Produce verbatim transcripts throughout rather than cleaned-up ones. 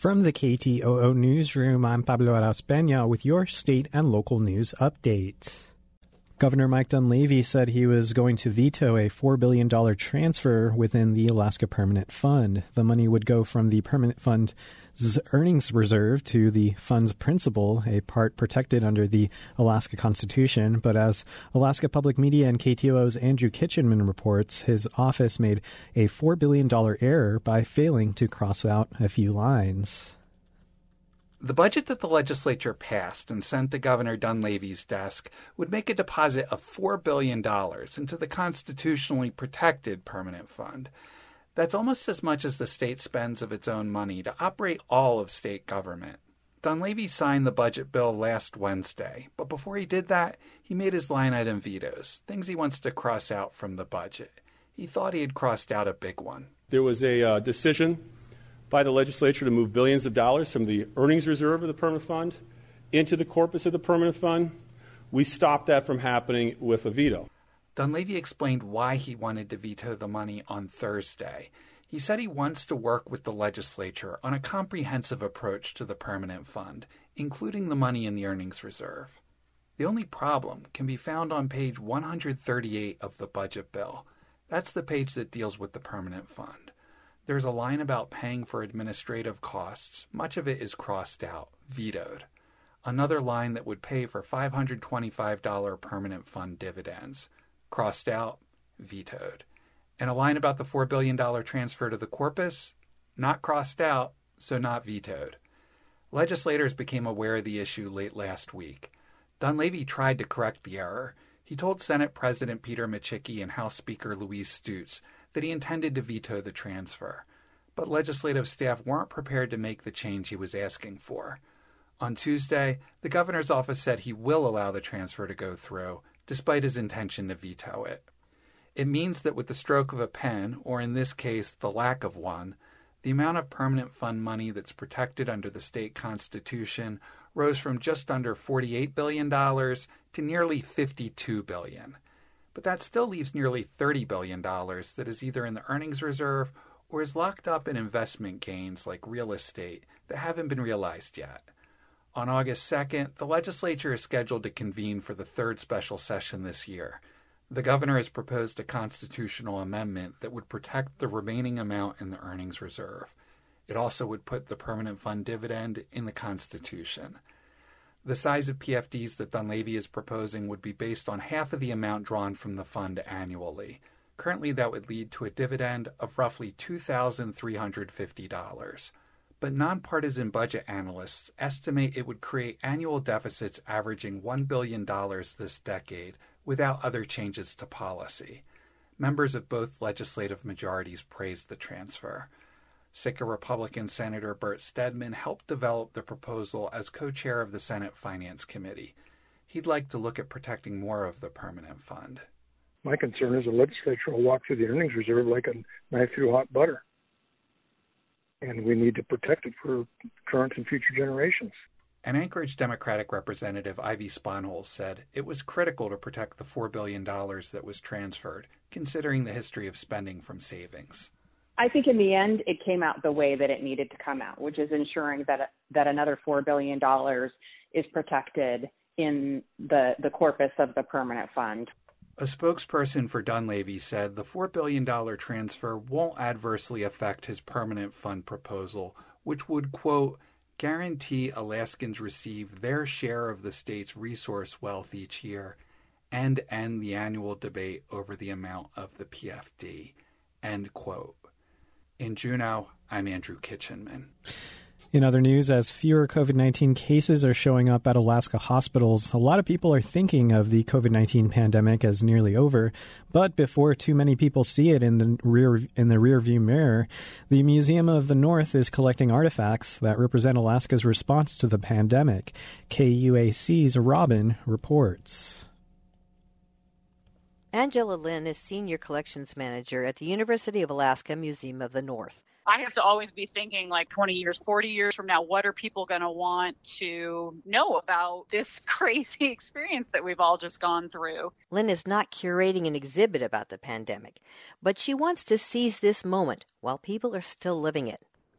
From the K T O O Newsroom, I'm Pablo Arauz-Peña with your state and local news update. Governor Mike Dunleavy said he was going to veto a four billion dollars transfer within the Alaska Permanent Fund. The money would go from the Permanent Fund's earnings reserve to the fund's principal, a part protected under the Alaska Constitution. But as Alaska Public Media and K T O O's Andrew Kitchenman reports, his office made a four billion dollars error by failing to cross out a few lines. The budget that the legislature passed and sent to Governor Dunleavy's desk would make a deposit of four billion dollars into the constitutionally protected permanent fund. That's almost as much as the state spends of its own money to operate all of state government. Dunleavy signed the budget bill last Wednesday, but before he did that, he made his line item vetoes, things he wants to cross out from the budget. He thought he had crossed out a big one. There was a uh, decision by the legislature to move billions of dollars from the earnings reserve of the permanent fund into the corpus of the permanent fund. We stopped that from happening with a veto. Dunleavy explained why he wanted to veto the money on Thursday. He said he wants to work with the legislature on a comprehensive approach to the permanent fund, including the money in the earnings reserve. The only problem can be found on page one hundred thirty-eight of the budget bill. That's the page that deals with the permanent fund. There's a line about paying for administrative costs. Much of it is crossed out, vetoed. Another line that would pay for five hundred twenty-five dollars permanent fund dividends, crossed out, vetoed. And a line about the four billion dollars transfer to the corpus, not crossed out, so not vetoed. Legislators became aware of the issue late last week. Dunleavy tried to correct the error. He told Senate President Peter Micciche and House Speaker Louise Stutes that he intended to veto the transfer, but legislative staff weren't prepared to make the change he was asking for. On Tuesday, the governor's office said he will allow the transfer to go through, despite his intention to veto it. It means that with the stroke of a pen, or in this case, the lack of one, the amount of permanent fund money that's protected under the state constitution rose from just under forty-eight billion dollars to nearly fifty-two billion dollars. But that still leaves nearly thirty billion dollars that is either in the earnings reserve or is locked up in investment gains like real estate that haven't been realized yet. On August second, the legislature is scheduled to convene for the third special session this year. The governor has proposed a constitutional amendment that would protect the remaining amount in the earnings reserve. It also would put the permanent fund dividend in the Constitution. The size of P F Ds that Dunleavy is proposing would be based on half of the amount drawn from the fund annually. Currently, that would lead to a dividend of roughly two thousand three hundred fifty dollars. But nonpartisan budget analysts estimate it would create annual deficits averaging one billion dollars this decade without other changes to policy. Members of both legislative majorities praised the transfer. Sitka Republican Senator Bert Stedman helped develop the proposal as co-chair of the Senate Finance Committee. He'd like to look at protecting more of the permanent fund. My concern is the legislature will walk through the earnings reserve like a knife through hot butter. And we need to protect it for current and future generations. An Anchorage Democratic Representative Ivy Sponholz said it was critical to protect the four billion dollars that was transferred, considering the history of spending from savings. I think in the end, it came out the way that it needed to come out, which is ensuring that that another four billion dollars is protected in the, the corpus of the permanent fund. A spokesperson for Dunleavy said the four billion dollars transfer won't adversely affect his permanent fund proposal, which would, quote, guarantee Alaskans receive their share of the state's resource wealth each year and end the annual debate over the amount of the P F D, end quote. In Juneau, I'm Andrew Kitchenman. In other news, as fewer COVID nineteen cases are showing up at Alaska hospitals, a lot of people are thinking of the COVID nineteen pandemic as nearly over. But before too many people see it in the rear in the rearview mirror, the Museum of the North is collecting artifacts that represent Alaska's response to the pandemic. K U A C's Robin reports. Angela Lynn is Senior Collections Manager at the University of Alaska Museum of the North. I have to always be thinking like twenty years, forty years from now, what are people going to want to know about this crazy experience that we've all just gone through? Lynn is not curating an exhibit about the pandemic, but she wants to seize this moment while people are still living it.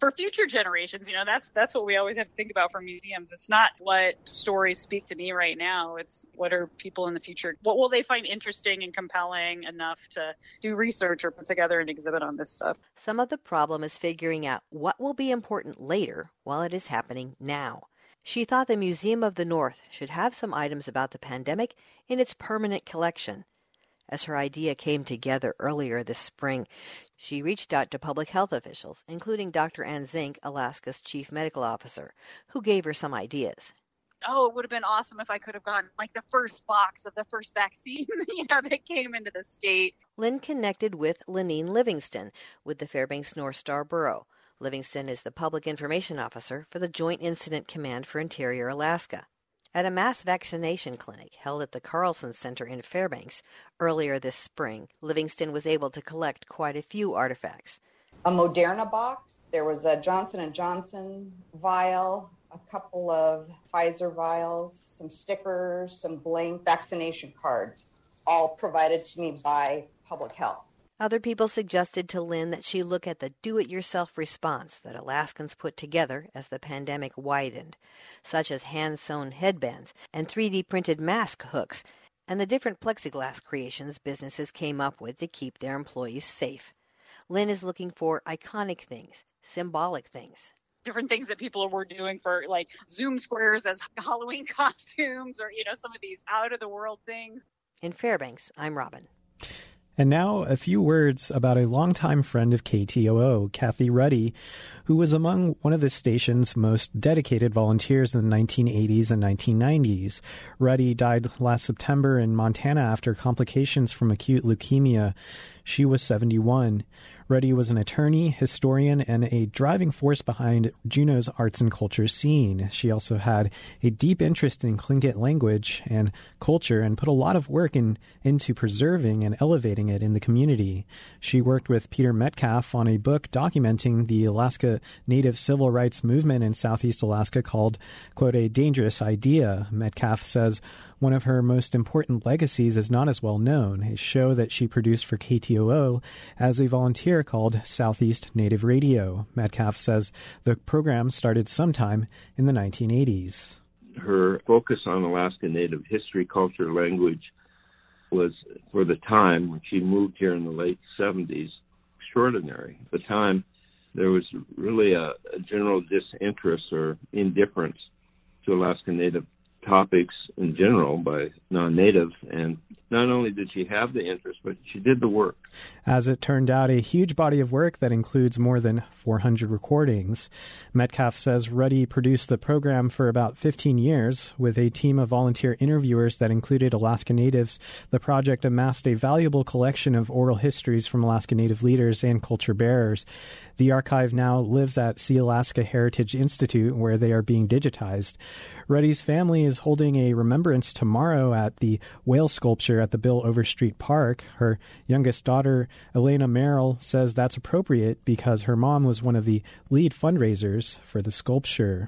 for future generations. You know, that's that's what we always have to think about for museums. It's not what stories speak to me right now. It's what are people in the future, what will they find interesting and compelling enough to do research or put together an exhibit on this stuff. Some of the problem is figuring out what will be important later while it is happening now. She thought the Museum of the North should have some items about the pandemic in its permanent collection. As her idea came together earlier this spring, she reached out to public health officials, including Doctor Ann Zink, Alaska's chief medical officer, who gave her some ideas. Oh, it would have been awesome if I could have gotten like the first box of the first vaccine, you know, that came into the state. Lynn connected with Lenine Livingston with the Fairbanks North Star Borough. Livingston is the public information officer for the Joint Incident Command for Interior Alaska. At a mass vaccination clinic held at the Carlson Center in Fairbanks earlier this spring, Livingston was able to collect quite a few artifacts. A Moderna box, there was a Johnson and Johnson vial, a couple of Pfizer vials, some stickers, some blank vaccination cards, all provided to me by public health. Other people suggested to Lynn that she look at the do-it-yourself response that Alaskans put together as the pandemic widened, such as hand-sewn headbands and three D printed mask hooks, and the different plexiglass creations businesses came up with to keep their employees safe. Lynn is looking for iconic things, symbolic things. Different things that people were doing for like Zoom squares as Halloween costumes or, you know, some of these out-of-the-world things. In Fairbanks, I'm Robin. And now a few words about a longtime friend of K T O O, Kathy Ruddy, who was among one of the station's most dedicated volunteers in the nineteen eighties and nineteen nineties. Ruddy died last September in Montana after complications from acute leukemia. She was seventy-one. Ruddy was an attorney, historian, and a driving force behind Juneau's arts and culture scene. She also had a deep interest in Tlingit language and culture and put a lot of work in, into preserving and elevating it in the community. She worked with Peter Metcalf on a book documenting the Alaska Native civil rights movement in Southeast Alaska called, quote, A Dangerous Idea. Metcalf says one of her most important legacies is not as well known, a show that she produced for K T O O as a volunteer called Southeast Native Radio. Metcalf says the program started sometime in the nineteen eighties. Her focus on Alaska Native history, culture, language was, for the time, when she moved here in the late seventies, extraordinary. At the time, there was really a, a general disinterest or indifference to Alaska Native topics in general by non-natives, and not only did she have the interest, but she did the work. As it turned out, a huge body of work that includes more than four hundred recordings. Metcalf says Ruddy produced the program for about fifteen years with a team of volunteer interviewers that included Alaska Natives. The project amassed a valuable collection of oral histories from Alaska Native leaders and culture bearers. The archive now lives at Sea Alaska Heritage Institute, where they are being digitized. Ruddy's family is holding a remembrance tomorrow at the whale sculpture at the Bill Overstreet Park. Her youngest daughter, Elena Merrill, says that's appropriate because her mom was one of the lead fundraisers for the sculpture.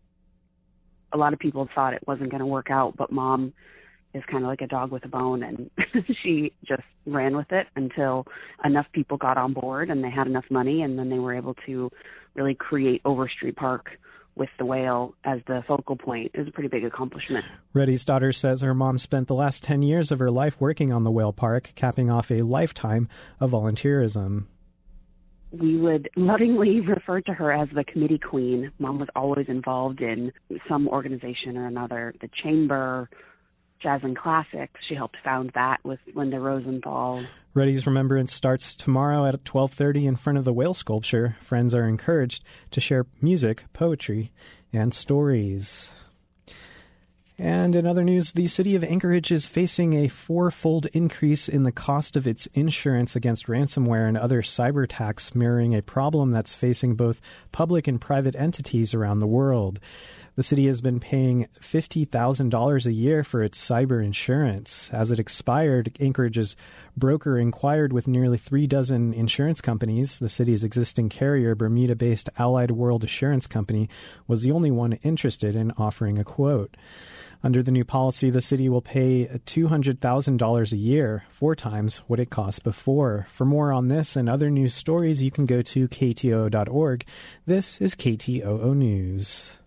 A lot of people thought it wasn't going to work out, but Mom is kind of like a dog with a bone, and she just ran with it until enough people got on board and they had enough money, and then they were able to really create Overstreet Park with the whale as the focal point. It was a pretty big accomplishment. Ruddy's daughter says her mom spent the last ten years of her life working on the whale park, capping off a lifetime of volunteerism. We would lovingly refer to her as the committee queen. Mom was always involved in some organization or another, the Chamber, Jazz and Classics. She helped found that with Linda Rosenthal. Ruddy's remembrance starts tomorrow at twelve thirty in front of the whale sculpture. Friends are encouraged to share music, poetry, and stories. And in other news, the city of Anchorage is facing a fourfold increase in the cost of its insurance against ransomware and other cyber attacks, mirroring a problem that's facing both public and private entities around the world. The city has been paying fifty thousand dollars a year for its cyber insurance. As it expired, Anchorage's broker inquired with nearly three dozen insurance companies. The city's existing carrier, Bermuda-based Allied World Assurance Company, was the only one interested in offering a quote. Under the new policy, the city will pay two hundred thousand dollars a year, four times what it cost before. For more on this and other news stories, you can go to K T O O dot org. This is K T O O News.